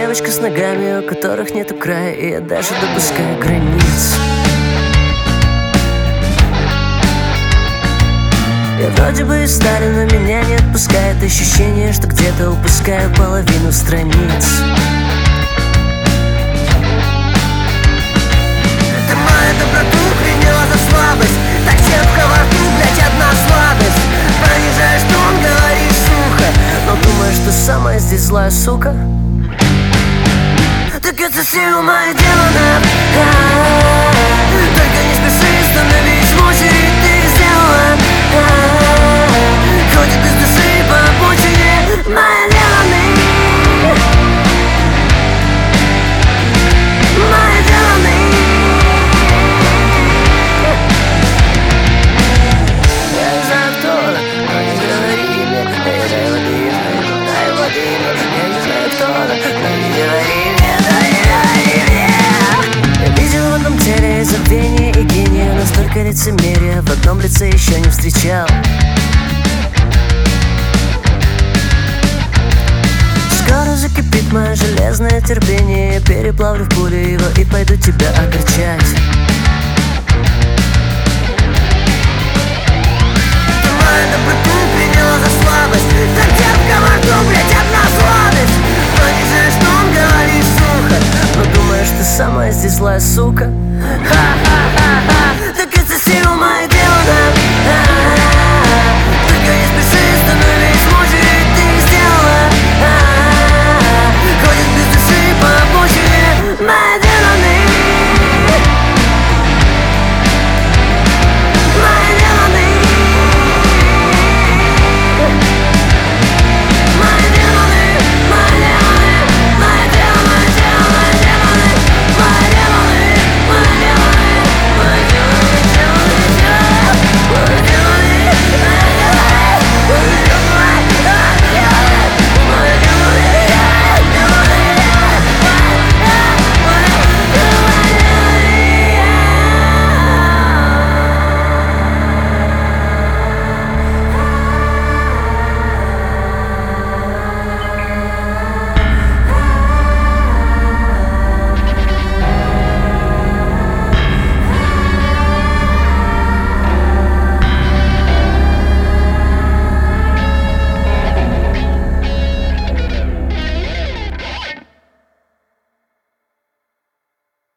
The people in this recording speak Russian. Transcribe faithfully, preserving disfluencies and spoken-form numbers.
девочка с ногами, у которых нету края, и я даже допускаю границ. Я вроде бы и старый, но меня не отпускает ощущение, что где-то упускаю половину страниц. Ты мою доброту приняла за слабость, так терпко во рту, блять, одна сладость. Понижаешь тон, говоришь сухо, но думаешь, что самая здесь злая сука? Так это сила моя делана. Только не спеши становись в очередь, ты сделала. Ходит без души по обочине моя делана. Моя делана. Я не знаю, кто она, но не говори мне. Дай воды, дай воды мне. Я не знаю, кто она, но не говори мне. Я видел в одном теле забвение и гения, но столько лицемерия в одном лице еще не встречал. Скоро закипит мое железное терпение, я переплавлю в пулю его и пойду тебя огорчать. Ты мою доброту приняла за слабость, так терпко во рту, блять, одна сладость. Понижаешь тон, говоришь сухо, но думаешь, ты самая здесь злая сука? Ха!